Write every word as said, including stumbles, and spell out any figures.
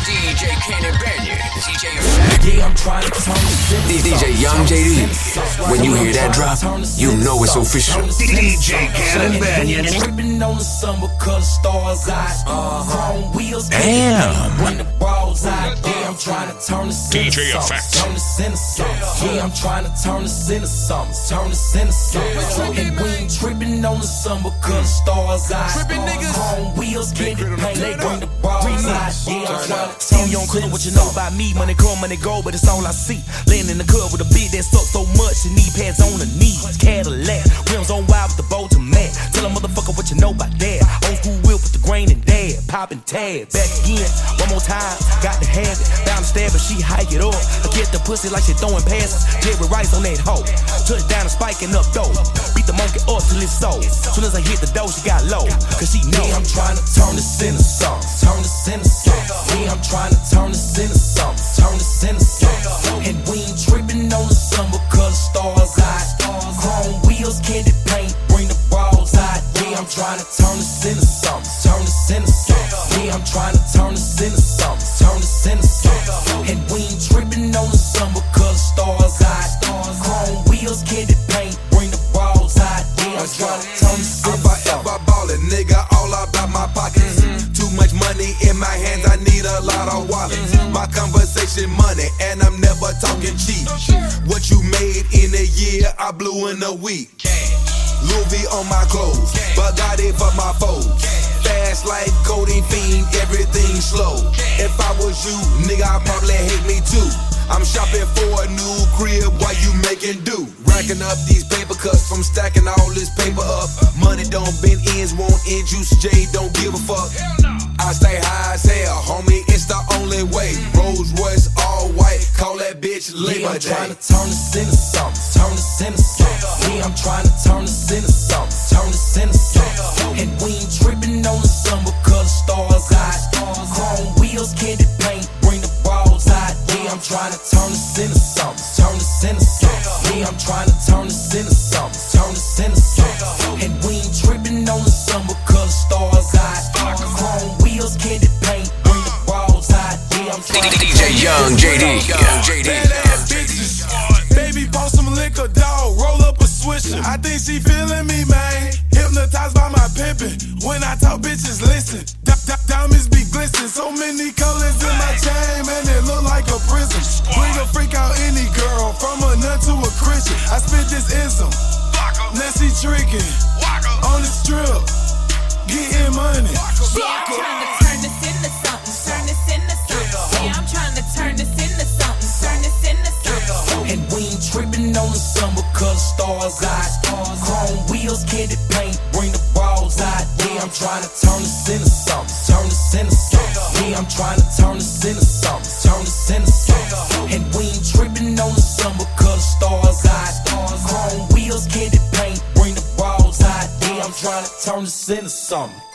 D J Cannon Banyan, D J Effect. Yeah, I'm trying to turn this D J Young J D. When you hear that drop, you know it's official. D J Cannon Banyan. Tripping on the summer cause stars out. Chrome wheels. Damn. When the balls out. Yeah, I'm trying to turn this D into J something. Effect. Turn this into something. Yeah, I'm trying to turn this into something. Turn this into something. And we ain't tripping on the summer cause stars out. Chrome wheels, candy paint. They bring the balls out. Yeah, I'm trying to Tell you don't clue what you know about me. Money come, money go, but it's all I see. Laying in the club with a beat that sucks so much, and knee pads on the knees. Cadillac, rims on wild with the bow to mat. Tell a motherfucker what you know about that. Old school whip with the grain and dad. Popping tabs. Back again, one more time. Got to have it. Bound to stab her, she hike it up. I get the pussy like she throwing passes. Jerry Rice on that hoe. Touchdown and spiking up dough. Beat the monkey up till it's sold. Soon as I hit the dough, she got low. Cause she know yeah, I'm trying to turn this into something. Turn this into something. Yeah, I'm trying to turn this into something. Turn this into something. And we ain't tripping on the summer cause stars out. Chrome wheels, candy paint, bring the balls out. Yeah, I'm trying to turn this into something. Turn this into something. Yeah, I'm trying to turn this into something. Turn this into something. And we ain't tripping on the summer cause stars out. Chrome wheels, candy paint, bring the balls out. Yeah, I'm trying to turn this into something. I'm forever ballin', nigga, all about my pockets. Mm-hmm. Too much money in my hands, I need a lot of wallets. Mm-hmm. My conversation money, and I'm never talking cheap. What you made in a year, I blew in a week. Louis V on my clothes, but got it for my foes. Fast life, codeine fiend, everything slow. If I was you, nigga, I'd probably hate me too. I'm shopping for a new crib while you making do. Racking up these paper cuts from stacking all this paper up. Money don't bend ends, won't end. Juice J don't give a fuck. I stay high as hell, homie, it's the only way. Rolls Royce all white, call that bitch Labor Day. Yeah, I'm trying to turn this into something. Turn this into something. Yeah, I'm trying to turn this into something. Turn this into something. And we ain't tripping on the summer cause stars out. Chrome wheels, candy paint, bring the balls out. Yeah, I'm trying to turn this into something. Turn this into something. Yeah, I'm trying to turn this into something. Turn this into something. And we ain't tripping on the summer cause stars out. Chrome wheels, candy paint, bring the balls out. Yeah, I'm trying to D J Young J D. Young J D. Badass bitches. Baby, pour some liquor, dog. Roll up a swisher. I think she feeling me, man. Hypnotized by my pimpin'. When I talk, bitches listen. D- d- diamonds be glistening. So many colors in my chain, man, it look like a prison. Bring a freak out any girl, from a nut to a Christian. I spit this ism. Nancy trickin' on the strip, getting money. Yeah, I'm trying to turn this into something. Turn this into something. Yeah, I'm trying to turn this into something. Turn this into something. And we ain't tripping on the summer cause stars out. Chrome wheels, candy paint, bring the balls out. Yeah, I'm trying to turn this into something. Turn this into something. Yeah, I'm trying to turn this into something. Turn this into something. And we ain't tripping on the summer cause stars out. Chrome wheels, candy paint, bring the balls out. Yeah, I'm trying to turn this into something.